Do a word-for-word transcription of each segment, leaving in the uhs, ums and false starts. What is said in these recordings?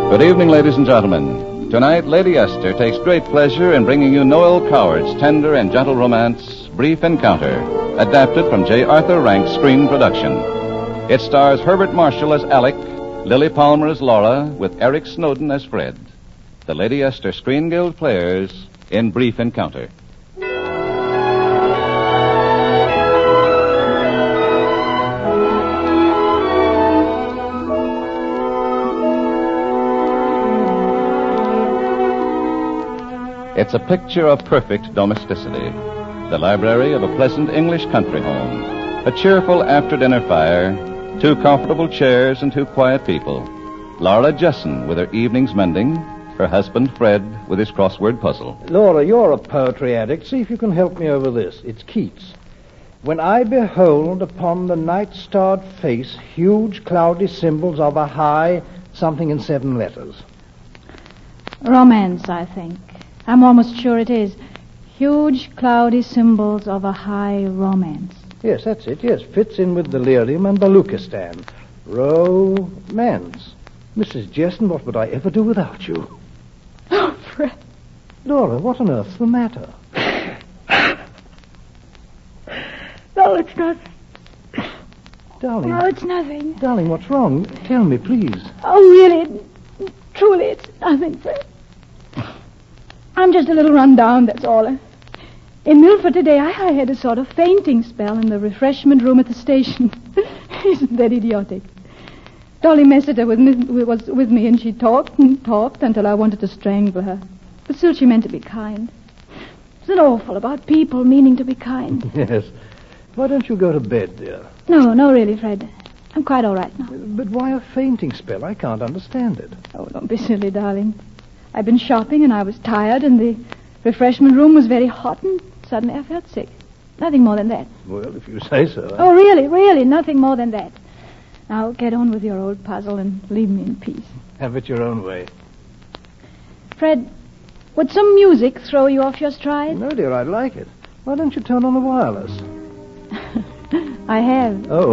Good evening, ladies and gentlemen. Tonight, Lady Esther takes great pleasure in bringing you Noel Coward's tender and gentle romance, Brief Encounter, adapted from J. Arthur Rank's screen production. It stars Herbert Marshall as Alec, Lily Palmer as Laura, with Eric Snowden as Fred. The Lady Esther Screen Guild players in Brief Encounter. It's a picture of perfect domesticity. The library of a pleasant English country home. A cheerful after-dinner fire. Two comfortable chairs and two quiet people. Laura Jessen with her evening's mending. Her husband, Fred, with his crossword puzzle. Laura, you're a poetry addict. See if you can help me over this. It's Keats. When I behold upon the night-starred face huge cloudy symbols of a high something in seven letters. Romance, I think. I'm almost sure it is. Huge, cloudy symbols of a high romance. Yes, that's it. Yes, fits in with delirium and Baluchistan. Romance. Missus Jessen, what would I ever do without you? Oh, Fred. Laura, what on earth's the matter? No, it's nothing. Darling. No, it's nothing. Darling, what's wrong? Tell me, please. Oh, really? Truly, it's nothing, Fred. I'm just a little run down, that's all. In Milford today, I, I had a sort of fainting spell in the refreshment room at the station. Isn't that idiotic? Dolly Messiter was, was with me, and she talked and talked until I wanted to strangle her. But still, she meant to be kind. Isn't it awful about people meaning to be kind? Yes. Why don't you go to bed, dear? No, no, really, Fred. I'm quite all right now. But why a fainting spell? I can't understand it. Oh, don't be silly, darling. I'd been shopping, and I was tired, and the refreshment room was very hot, and suddenly I felt sick. Nothing more than that. Well, if you say so. Oh, really, really, nothing more than that. Now, get on with your old puzzle and leave me in peace. Have it your own way. Fred, would some music throw you off your stride? No, dear, I'd like it. Why don't you turn on the wireless? I have. Oh.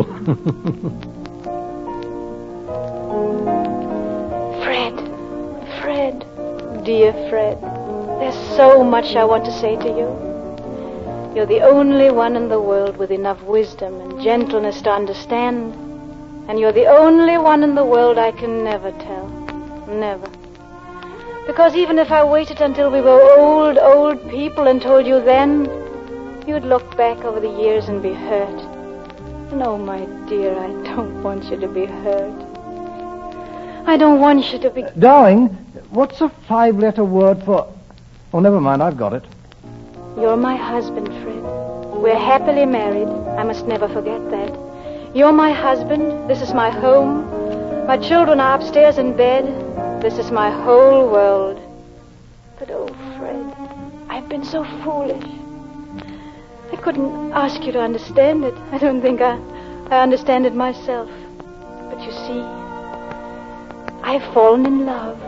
Fred, Fred, dear Fred, there's so much I want to say to you. You're the only one in the world with enough wisdom and gentleness to understand. And you're the only one in the world I can never tell. Never. Because even if I waited until we were old, old people and told you then, you'd look back over the years and be hurt. And oh, my dear, I don't want you to be hurt. I don't want you to be... Uh, darling, what's a five-letter word for... Oh, never mind, I've got it. You're my husband, Fred. We're happily married. I must never forget that. You're my husband. This is my home. My children are upstairs in bed. This is my whole world. But oh, Fred, I've been so foolish. I couldn't ask you to understand it. I don't think I, I understand it myself. But you see, I've fallen in love.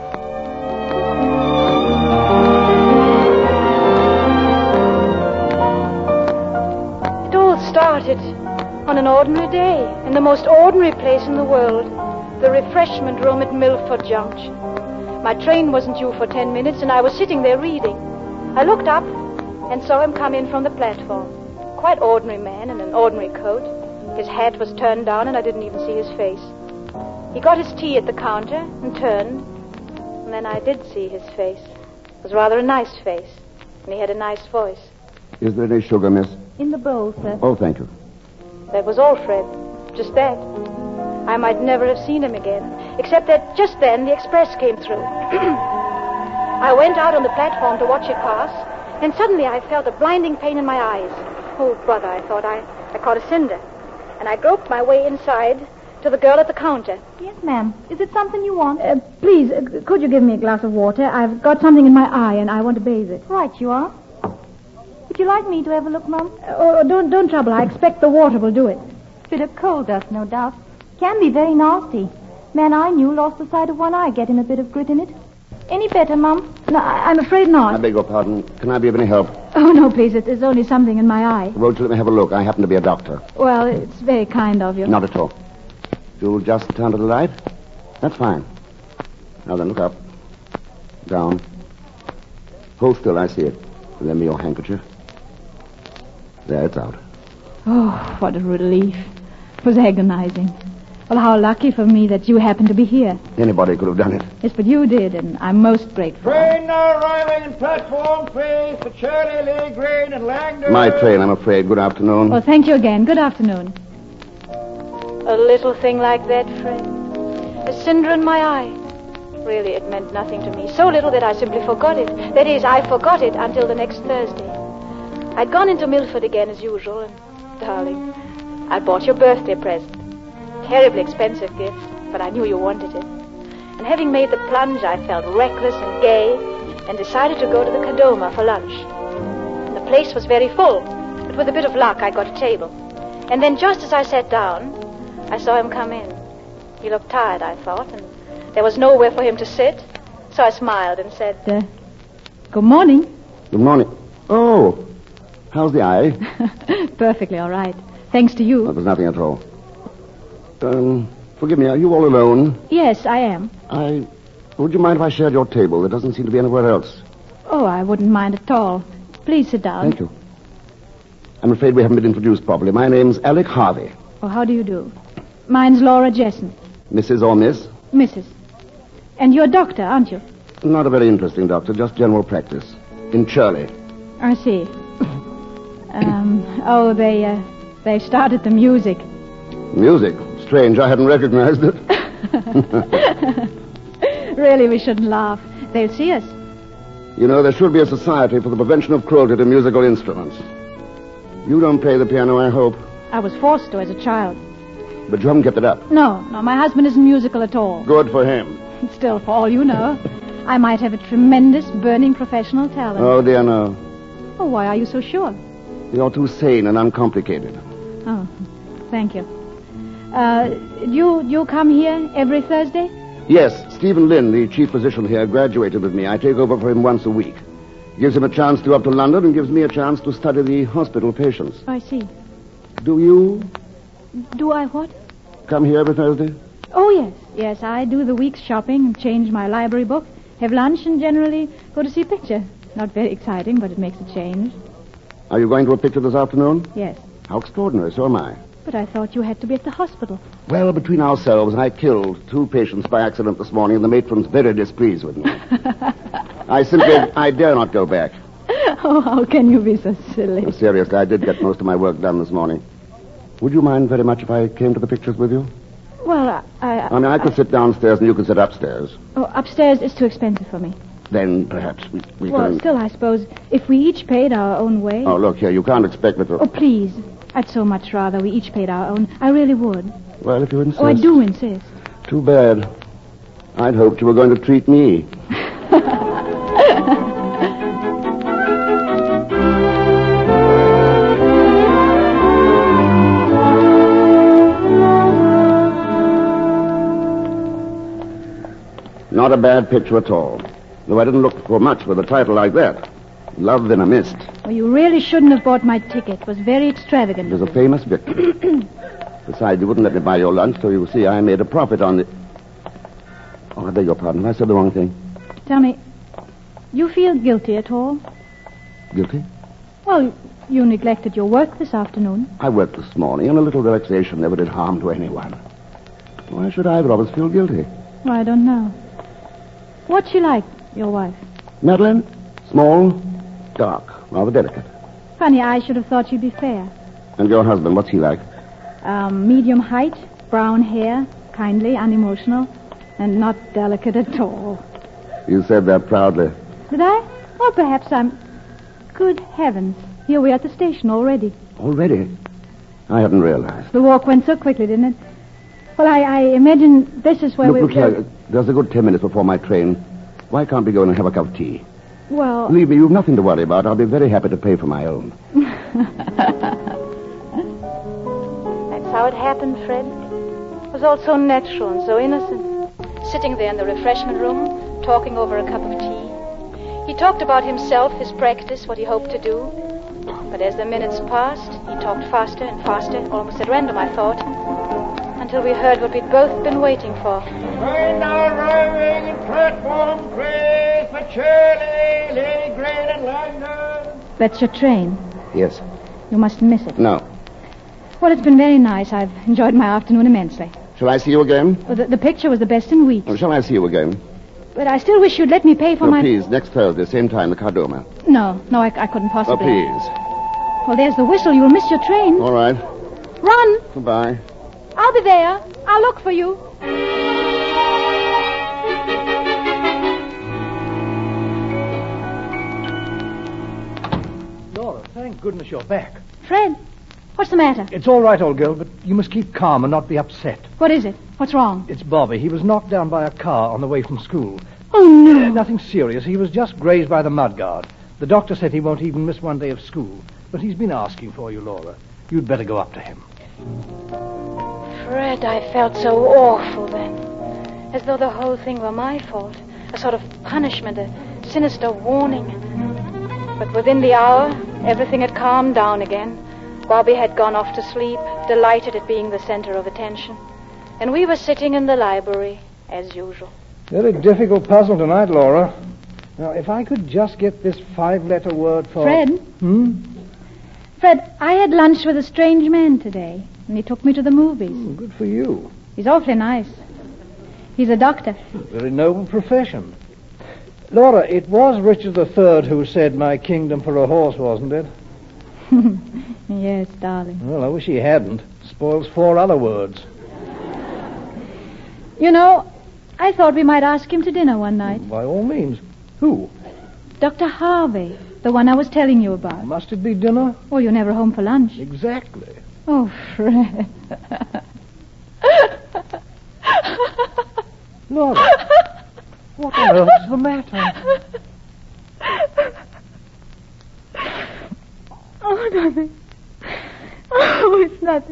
It all started on an ordinary day, in the most ordinary place in the world, the refreshment room at Milford Junction. My train wasn't due for ten minutes, and I was sitting there reading. I looked up and saw him come in from the platform. Quite ordinary man in an ordinary coat. His hat was turned down, and I didn't even see his face. He got his tea at the counter and turned, and then I did see his face. It was rather a nice face, and he had a nice voice. Is there any sugar, miss? In the bowl, sir. Oh, thank you. That was all, Fred. Just that. I might never have seen him again, except that just then the express came through. I went out on the platform to watch it pass, and suddenly I felt a blinding pain in my eyes. Oh, brother, I thought I, I caught a cinder. And I groped my way inside to the girl at the counter. Yes, ma'am. Is it something you want? Uh, please, uh, could you give me a glass of water? I've got something in my eye, and I want to bathe it. Right, you are. Would you like me to have a look, Mum? Uh, oh, don't, don't trouble. I expect the water will do it. Bit of coal dust, no doubt. Can be very nasty. Man I knew lost the sight of one eye getting a bit of grit in it. Any better, Mum? No, I, I'm afraid not. I beg your pardon. Can I be of any help? Oh, no, please. It, it's only something in my eye. Won't you let me have a look? I happen to be a doctor. Well, it's very kind of you. Not at all. You'll just turn to the light? That's fine. Now then, look up. Down. Hold still, I see it. Lend me your handkerchief. There, it's out. Oh, what a relief. It was agonizing. Well, how lucky for me that you happened to be here. Anybody could have done it. Yes, but you did, and I'm most grateful. Train now arriving in platform three for Shirley, Lee, Green, and Langdon. My train, I'm afraid. Good afternoon. Well, thank you again. Good afternoon. A little thing like that, Fred. A cinder in my eye. Really, it meant nothing to me. So little that I simply forgot it. That is, I forgot it until the next Thursday. I'd gone into Milford again as usual, and, darling, I bought your birthday present. Terribly expensive gift, but I knew you wanted it. And having made the plunge, I felt reckless and gay, and decided to go to the Cadoma for lunch. The place was very full, but with a bit of luck, I got a table. And then just as I sat down, I saw him come in. He looked tired, I thought, and there was nowhere for him to sit, so I smiled and said, Uh, good morning. Good morning. Oh, how's the eye? Perfectly all right. Thanks to you. That was nothing at all. Um, forgive me, are you all alone? Yes, I am. I... Would you mind if I shared your table? There doesn't seem to be anywhere else. Oh, I wouldn't mind at all. Please sit down. Thank you. I'm afraid we haven't been introduced properly. My name's Alec Harvey. Oh, how do you do? Mine's Laura Jessen. Missus or Miss? Missus And you're a doctor, aren't you? Not a very interesting doctor, just general practice. In Shirley. I see. um, oh, they, uh, they started the music. Music? Strange, I hadn't recognized it. Really, we shouldn't laugh. They'll see us. You know, there should be a society for the prevention of cruelty to musical instruments. You don't play the piano, I hope. I was forced to as a child. But you haven't kept it up. No, no, my husband isn't musical at all. Good for him. Still, for all you know, I might have a tremendous, burning professional talent. Oh, dear, no. Oh, why are you so sure? You're too sane and uncomplicated. Oh, thank you. Uh, you you come here every Thursday? Yes, Stephen Lynn, the chief physician here, graduated with me. I take over for him once a week. Gives him a chance to go up to London and gives me a chance to study the hospital patients. I see. Do you Do I what? come here every Thursday? Oh, yes. Yes, I do the week's shopping and change my library book, have lunch, and generally go to see a picture. Not very exciting, but it makes a change. Are you going to a picture this afternoon? Yes. How extraordinary, so am I. But I thought you had to be at the hospital. Well, between ourselves, I killed two patients by accident this morning, and the matron's very displeased with me. I simply, I dare not go back. Oh, how can you be so silly? Seriously, I did get most of my work done this morning. Would you mind very much if I came to the pictures with you? Well, I... I, I mean, I could sit downstairs and you could sit upstairs. Oh, upstairs is too expensive for me. Then perhaps we, we Well, can... still, I suppose, if we each paid our own way... Oh, look here, you can't expect me to... Oh, please. I'd so much rather we each paid our own. I really would. Well, if you insist. Oh, I do insist. Too bad. I'd hoped you were going to treat me. Not a bad picture at all. Though I didn't look for much with a title like that. Love in a Mist. Oh, you really shouldn't have bought my ticket. It was very extravagant. It was a famous victim. Besides, you wouldn't let me buy your lunch, so you see I made a profit on it. Oh, I beg your pardon. I said the wrong thing. Tell me, you feel guilty at all? Guilty? Well, you neglected your work this afternoon. I worked this morning, and a little relaxation never did harm to anyone. Why should either of us feel guilty? Well, I don't know. What's she like, your wife? Madeline? Small, dark, rather delicate. Funny, I should have thought you'd be fair. And your husband, what's he like? Um, medium height, brown hair, kindly, unemotional, and not delicate at all. You said that proudly. Did I? Well, perhaps I'm... Good heavens. Here we are at the station already. Already? I hadn't realized. The walk went so quickly, didn't it? Well, I, I imagine this is where Look, we... look here. There's a good ten minutes before my train. Why can't we go in and have a cup of tea? Well... Believe me, you've nothing to worry about. I'll be very happy to pay for my own. That's how it happened, Fred. It was all so natural and so innocent. Sitting there in the refreshment room, talking over a cup of tea. He talked about himself, his practice, what he hoped to do. But as the minutes passed, he talked faster and faster, almost at random, I thought, until we heard what we'd both been waiting for. Train now arriving in Shirley, Lady Grant and London. That's your train. Yes. You mustn't miss it. No. Well, it's been very nice. I've enjoyed my afternoon immensely. Shall I see you again? Well, the, the picture was the best in weeks. Or shall I see you again? But I still wish you'd let me pay for No, my... please, next Thursday, same time, the Cardoma. No, no, I, I couldn't Oh, possibly. please. Well, there's the whistle. You'll miss your train. All right. Run. Goodbye. I'll be there. I'll look for you. Laura, thank goodness you're back. Fred, what's the matter? It's all right, old girl, but you must keep calm and not be upset. What is it? What's wrong? It's Bobby. He was knocked down by a car on the way from school. Oh, no. Uh, nothing serious. He was just grazed by the mudguard. The doctor said he won't even miss one day of school. But he's been asking for you, Laura. You'd better go up to him. Fred, I felt so awful then. As though the whole thing were my fault. A sort of punishment, a sinister warning. But within the hour, everything had calmed down again. Bobby had gone off to sleep, delighted at being the center of attention. And we were sitting in the library, as usual. Very difficult puzzle tonight, Laura. Now, if I could just get this five-letter word for... Fred? Hmm? Fred, I had lunch with a strange man today, and he took me to the movies. Hmm, good for you. He's awfully nice. He's a doctor. Very noble profession. Laura, it was Richard the Third who said, "My kingdom for a horse," wasn't it? Yes, darling. Well, I wish he hadn't. Spoils four other words. You know, I thought we might ask him to dinner one night. By all means. Who? Doctor Harvey, the one I was telling you about. Must it be dinner? Oh, you're never home for lunch. Exactly. Oh, Fred. Laura, what on earth is the matter? Oh, nothing. Oh, it's nothing.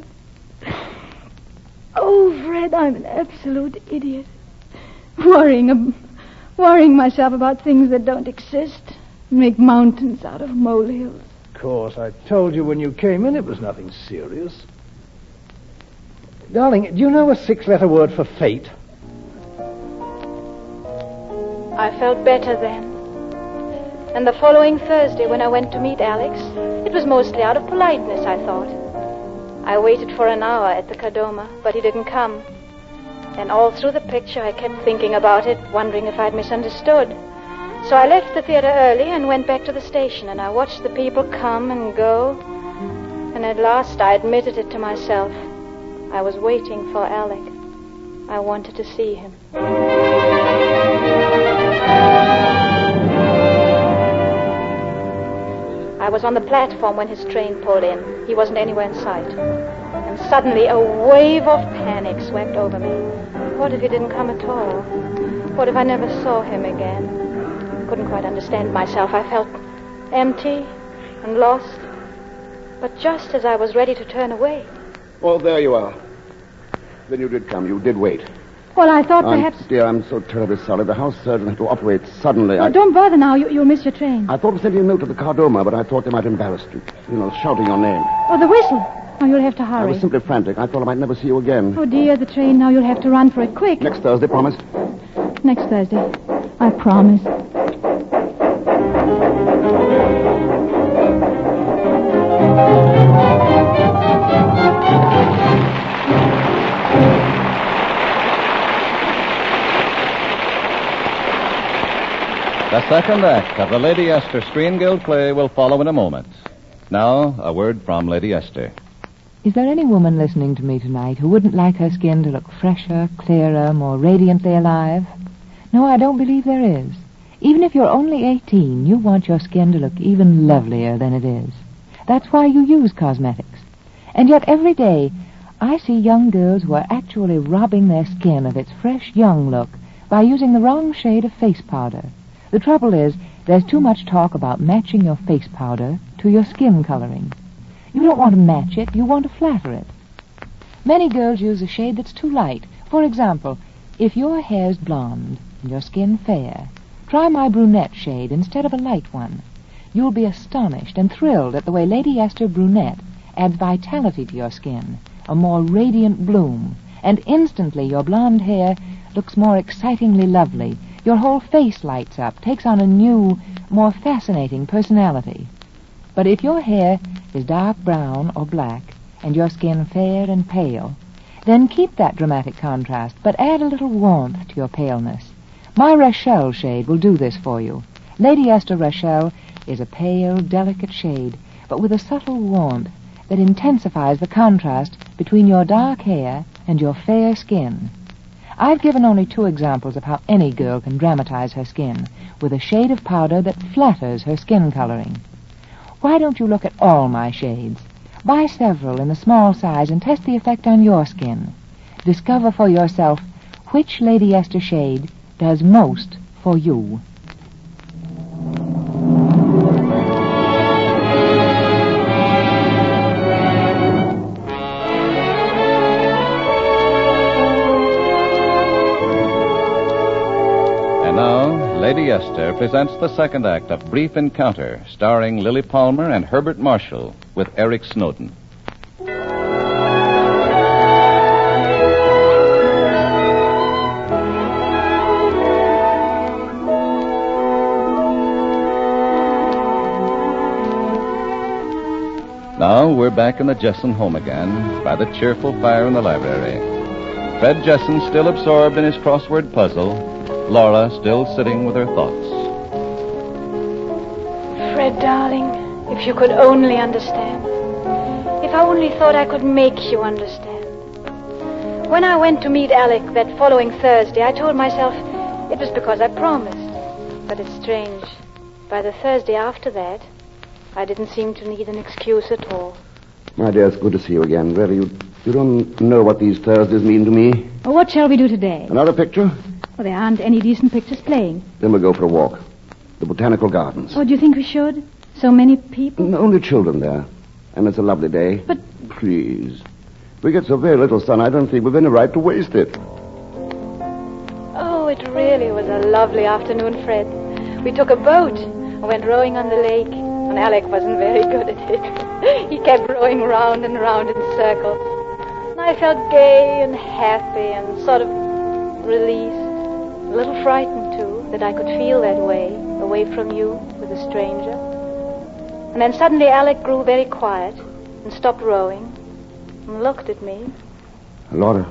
Oh, Fred, I'm an absolute idiot. Worrying, ab- worrying myself about things that don't exist. Make mountains out of molehills. Of course, I told you when you came in it was nothing serious. Darling, do you know a six-letter word for fate? I felt better then. And the following Thursday, when I went to meet Alex, it was mostly out of politeness, I thought. I waited for an hour at the Cardoma, but he didn't come. And all through the picture, I kept thinking about it, wondering if I'd misunderstood. So I left the theater early and went back to the station, and I watched the people come and go. And at last, I admitted it to myself. I was waiting for Alec. I wanted to see him. I was on the platform when his train pulled in. He wasn't anywhere in sight. And suddenly a wave of panic swept over me. What if he didn't come at all? What if I never saw him again? I couldn't quite understand myself. I felt empty and lost. But just as I was ready to turn away... Oh, there you are. Then you did come. You did wait. Well, I thought I'm, perhaps... Dear, I'm so terribly sorry. The house surgeon had to operate suddenly. Oh, I... don't bother now. You, you'll miss your train. I thought of sending a note to the Cardoma, but I thought they might embarrass you. You know, shouting your name. Oh, the whistle. Oh, you'll have to hurry. I was simply frantic. I thought I might never see you again. Oh, dear, the train. Now you'll have to run for it quick. Next Thursday, promise? Next Thursday. I promise. The second act of the Lady Esther Screen Guild play will follow in a moment. Now, a word from Lady Esther. Is there any woman listening to me tonight who wouldn't like her skin to look fresher, clearer, more radiantly alive? No, I don't believe there is. Even if you're only eighteen, you want your skin to look even lovelier than it is. That's why you use cosmetics. And yet every day, I see young girls who are actually robbing their skin of its fresh, young look by using the wrong shade of face powder. The trouble is, there's too much talk about matching your face powder to your skin coloring. You don't want to match it, you want to flatter it. Many girls use a shade that's too light. For example, if your hair's blonde and your skin fair, try my brunette shade instead of a light one. You'll be astonished and thrilled at the way Lady Esther Brunette adds vitality to your skin, a more radiant bloom, and instantly your blonde hair looks more excitingly lovely Your whole face lights up, takes on a new, more fascinating personality. But if your hair is dark brown or black, and your skin fair and pale, then keep that dramatic contrast, but add a little warmth to your paleness. My Rachel shade will do this for you. Lady Esther Rachel is a pale, delicate shade, but with a subtle warmth that intensifies the contrast between your dark hair and your fair skin. I've given only two examples of how any girl can dramatize her skin with a shade of powder that flatters her skin coloring. Why don't you look at all my shades? Buy several in the small size and test the effect on your skin. Discover for yourself which Lady Esther shade does most for you. And now, Lady Esther presents the second act of Brief Encounter, starring Lily Palmer and Herbert Marshall, with Eric Snowden. Now we're back in the Jesson home again, by the cheerful fire in the library. Fred Jesson still absorbed in his crossword puzzle, Laura still sitting with her thoughts. Fred, darling, if you could only understand. If I only thought I could make you understand. When I went to meet Alec that following Thursday, I told myself it was because I promised. But it's strange. By the Thursday after that, I didn't seem to need an excuse at all. My dear, it's good to see you again. Really, you, you don't know what these Thursdays mean to me. Well, what shall we do today? Another picture? Well, there aren't any decent pictures playing. Then we'll go for a walk. The Botanical Gardens. Oh, do you think we should? So many people? No, only children there. And it's a lovely day. But... Please. We get so very little sun, I don't think we've any right to waste it. Oh, it really was a lovely afternoon, Fred. We took a boat and went rowing on the lake, and Alec wasn't very good at it. He kept rowing round and round in circles. And I felt gay and happy and sort of released. A little frightened, too, that I could feel that way, away from you, with a stranger. And then suddenly Alec grew very quiet and stopped rowing and looked at me. Laura,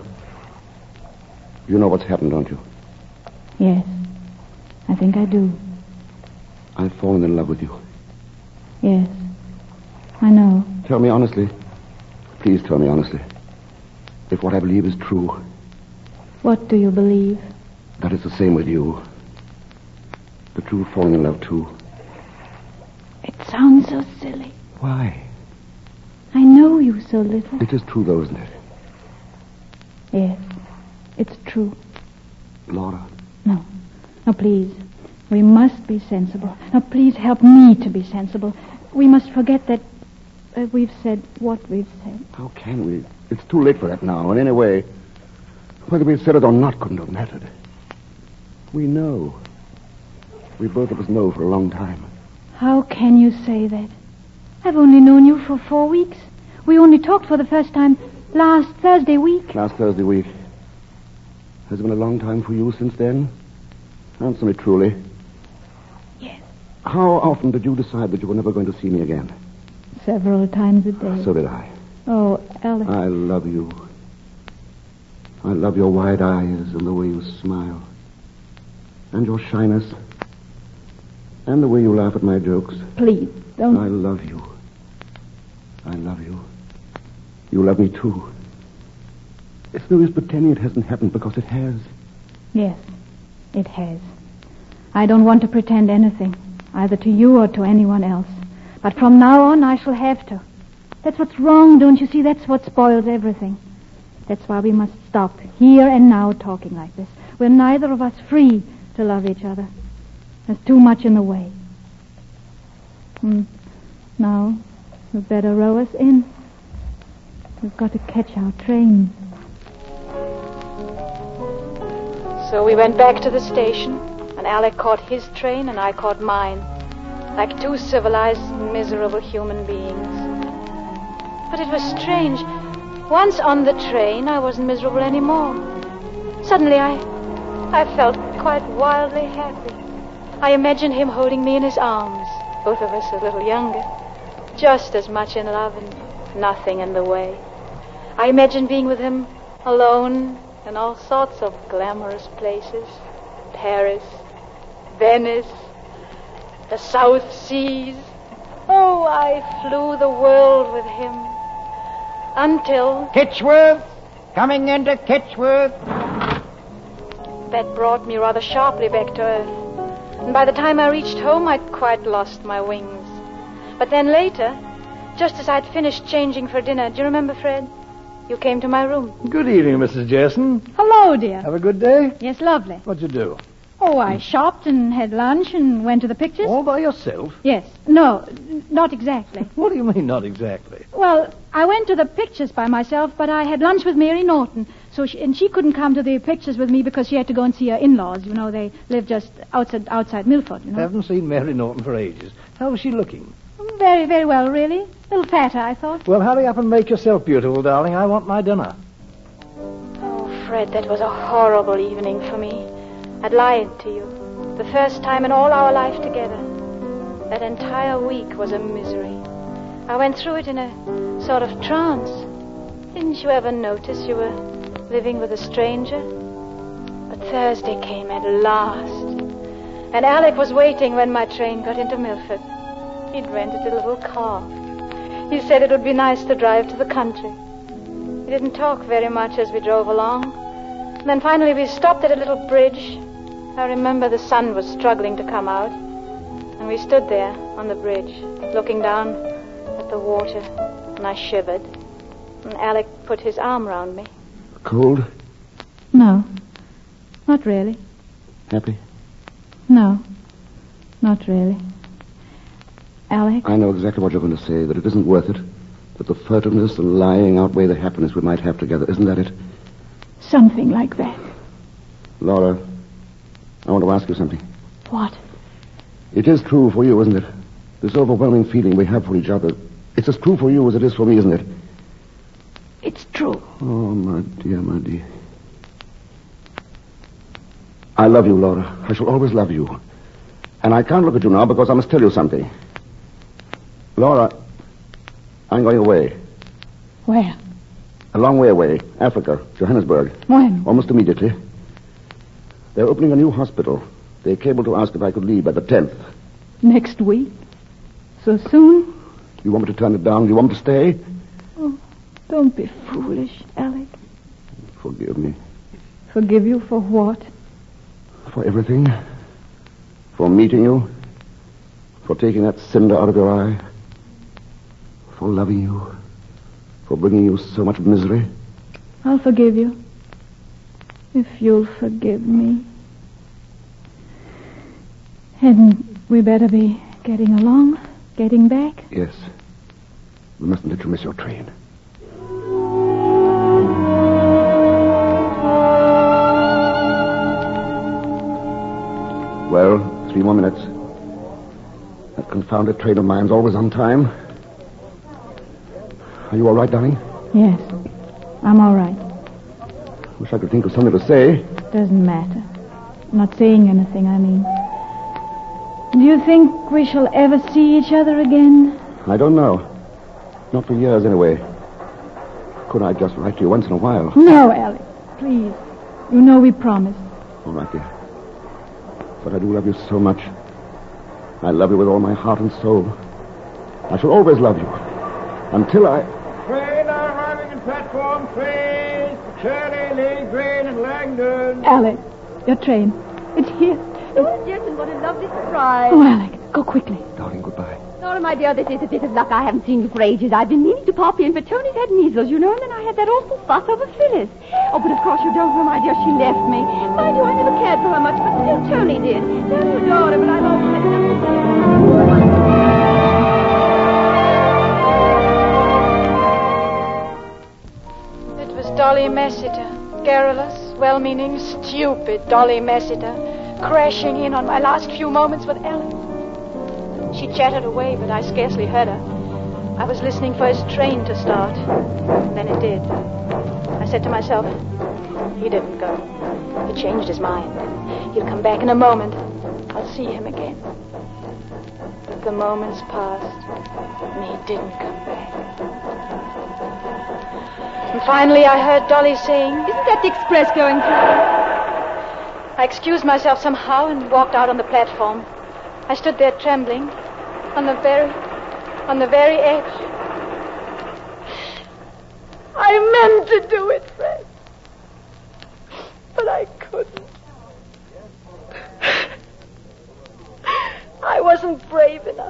you know what's happened, don't you? Yes, I think I do. I've fallen in love with you. Yes, I know. Tell me honestly. Please tell me honestly. If what I believe is true. What do you believe? That it's the same with you. That you've fallen in love, too. It sounds so silly. Why? I know you so little. It is true, though, isn't it? Yes, it's true. Laura. No. No, please. We must be sensible. Now, please help me to be sensible. We must forget that uh, we've said what we've said. How can we? It's too late for that now. And anyway, whether we said it or not couldn't have mattered. We know. We both of us know for a long time. How can you say that? I've only known you for four weeks. We only talked for the first time last Thursday week. Last Thursday week. Has it been a long time for you since then? Answer me truly. Yes. How often did you decide that you were never going to see me again? Several times a day. So did I. Oh, Alec. I love you. I love your wide eyes and the way you smile. And your shyness. And the way you laugh at my jokes. Please, don't... I love you. I love you. You love me, too. It's no use pretending it hasn't happened, because it has. Yes, it has. I don't want to pretend anything, either to you or to anyone else. But from now on, I shall have to. That's what's wrong, don't you see? That's what spoils everything. That's why we must stop here and now talking like this. We're neither of us free to love each other. There's too much in the way. Hmm. Now, we'd better row us in. We've got to catch our train. So we went back to the station, and Alec caught his train, and I caught mine, like two civilized, miserable human beings. But it was strange. Once on the train, I wasn't miserable anymore. Suddenly, I, I felt quite wildly happy. I imagined him holding me in his arms, both of us a little younger, just as much in love and nothing in the way. I imagined being with him alone in all sorts of glamorous places. Paris, Venice, the South Seas. Oh, I flew the world with him. Until... Kitchworth! Coming into Kitchworth! That brought me rather sharply back to earth. And by the time I reached home, I'd quite lost my wings. But then later, just as I'd finished changing for dinner, do you remember, Fred? You came to my room. Good evening, Missus Jason. Hello, dear. Have a good day? Yes, lovely. What'd you do? Oh, I shopped and had lunch and went to the pictures. All by yourself? Yes. No, n- not exactly. What do you mean, not exactly? Well, I went to the pictures by myself, but I had lunch with Mary Norton, so she, and she couldn't come to the pictures with me because she had to go and see her in-laws. You know, they live just outside outside Milford, you know. Haven't seen Mary Norton for ages. How was she looking? Very, very well, really. A little fatter, I thought. Well, hurry up and make yourself beautiful, darling. I want my dinner. Oh, Fred, that was a horrible evening for me. I'd lied to you. The first time in all our life together. That entire week was a misery. I went through it in a sort of trance. Didn't you ever notice you were living with a stranger? But Thursday came at last. And Alec was waiting when my train got into Milford. He'd rented a little car. He said it would be nice to drive to the country. He didn't talk very much as we drove along. And then finally we stopped at a little bridge. I remember the sun was struggling to come out. And we stood there on the bridge, looking down at the water. And I shivered. And Alec put his arm round me. Cold? No, not really. Happy? No, not really. Alec? I know exactly what you're going to say, that it isn't worth it. That the furtiveness and lying outweigh the happiness we might have together. Isn't that it? Something like that. Laura, I want to ask you something. What? It is true for you, isn't it? This overwhelming feeling we have for each other. It's as true for you as it is for me, isn't it? It's true. Oh, my dear, my dear. I love you, Laura. I shall always love you. And I can't look at you now because I must tell you something. Laura, I'm going away. Where? A long way away. Africa, Johannesburg. When? Almost immediately. They're opening a new hospital. They cabled to ask if I could leave by the tenth. Next week? So soon? You want me to turn it down? Do you want me to stay? Oh, don't be foolish, Alec. Forgive me. Forgive you for what? For everything. For meeting you. For taking that cinder out of your eye. For loving you. For bringing you so much misery. I'll forgive you. If you'll forgive me. Hadn't we better be getting along? Getting back? Yes. We mustn't let you miss your train. Well, three more minutes. That confounded train of mine's always on time. Are you all right, darling? Yes. I'm all right. Wish I could think of something to say. Doesn't matter. I'm not saying anything, I mean. Do you think we shall ever see each other again? I don't know. Not for years, anyway. Could I just write to you once in a while? No, Alec. Please. You know we promised. All right, dear. But I do love you so much. I love you with all my heart and soul. I shall always love you. Until I... Train arriving in platform three. Shirley, Lee, Green, and Langdon. Alec, your train. It's here. Oh, Jason, what a lovely surprise. Oh, Alec, go quickly. Darling, goodbye. Nora, my dear, this is a bit of luck. I haven't seen you for ages. I've been meaning to pop in, but Tony's had measles, you know, and then I had that awful fuss over Phyllis. Oh, but of course you don't know, my dear, she left me. Mind you, I never cared for her much, but still Tony did. Tell you adore her, but I've always had enough to It was Dolly Messiter, garrulous, well-meaning, stupid Dolly Messiter, crashing in on my last few moments with Ellen. She chattered away, but I scarcely heard her. I was listening for his train to start. Then it did. I said to myself, he didn't go. He changed his mind. He'll come back in a moment. I'll see him again. But the moments passed, and he didn't come back. And finally I heard Dolly saying, Isn't that the express going through? I excused myself somehow and walked out on the platform. I stood there trembling, on the very, on the very edge. I meant to do it, Fred. But I couldn't. I wasn't brave enough.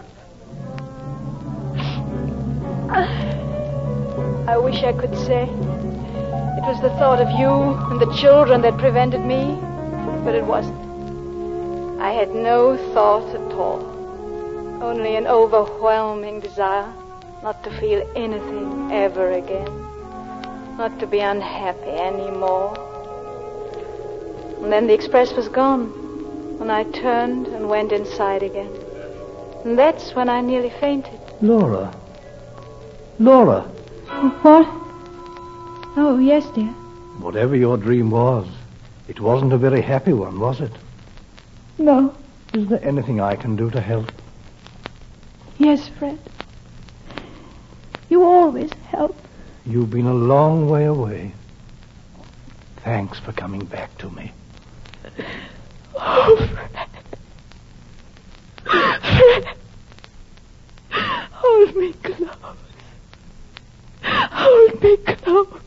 I wish I could say it was the thought of you and the children that prevented me, but it wasn't. I had no thought at all, only an overwhelming desire not to feel anything ever again, not to be unhappy anymore. And then the express was gone, and I turned and went inside again. And that's when I nearly fainted. Laura. Laura. What? Oh, yes, dear. Whatever your dream was, it wasn't a very happy one, was it? No. Is there anything I can do to help? Yes, Fred. You always help. You've been a long way away. Thanks for coming back to me. Oh, Fred. Fred. Hold me close. Hold me close.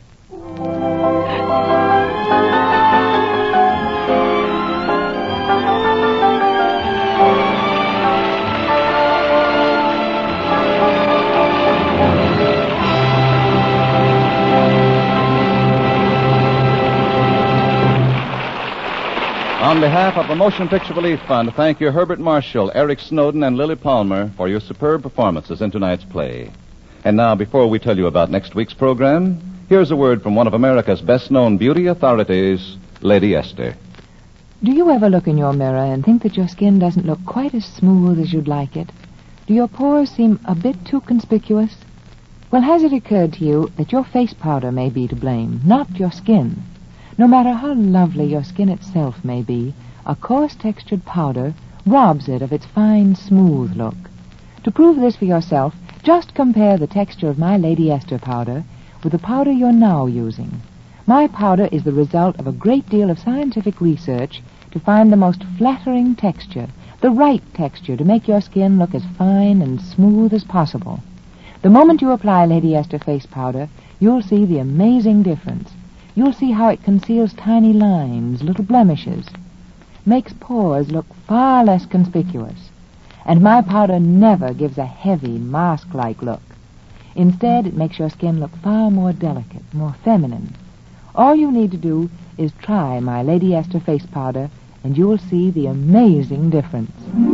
On behalf of the Motion Picture Relief Fund, thank you Herbert Marshall, Eric Snowden, and Lily Palmer for your superb performances in tonight's play. And now, before we tell you about next week's program, here's a word from one of America's best-known beauty authorities, Lady Esther. Do you ever look in your mirror and think that your skin doesn't look quite as smooth as you'd like it? Do your pores seem a bit too conspicuous? Well, has it occurred to you that your face powder may be to blame, not your skin? No matter how lovely your skin itself may be, a coarse-textured powder robs it of its fine, smooth look. To prove this for yourself, just compare the texture of my Lady Esther powder with the powder you're now using. My powder is the result of a great deal of scientific research to find the most flattering texture, the right texture to make your skin look as fine and smooth as possible. The moment you apply Lady Esther face powder, you'll see the amazing difference. You'll see how it conceals tiny lines, little blemishes, makes pores look far less conspicuous. And my powder never gives a heavy, mask-like look. Instead, it makes your skin look far more delicate, more feminine. All you need to do is try my Lady Esther face powder, and you'll see the amazing difference.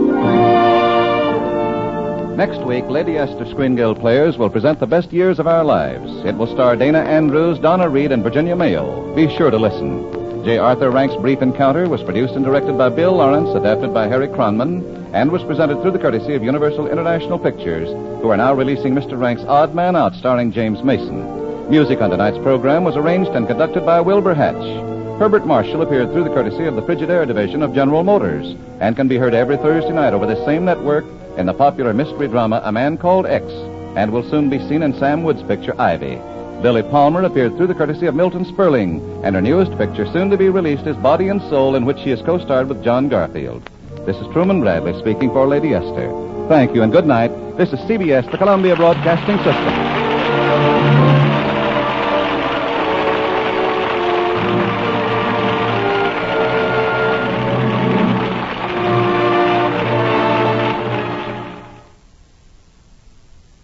Next week, Lady Esther Screen Guild players will present the best years of our lives. It will star Dana Andrews, Donna Reed, and Virginia Mayo. Be sure to listen. J. Arthur Rank's Brief Encounter was produced and directed by Bill Lawrence, adapted by Harry Cronman, and was presented through the courtesy of Universal International Pictures, who are now releasing Mister Rank's Odd Man Out, starring James Mason. Music on tonight's program was arranged and conducted by Wilbur Hatch. Herbert Marshall appeared through the courtesy of the Frigidaire division of General Motors and can be heard every Thursday night over this same network in the popular mystery drama A Man Called X, and will soon be seen in Sam Wood's picture Ivy. Lily Palmer appeared through the courtesy of Milton Sperling, and her newest picture, soon to be released, is Body and Soul, in which she has co-starred with John Garfield. This is Truman Bradley speaking for Lady Esther. Thank you and good night. This is C B S, the Columbia Broadcasting System.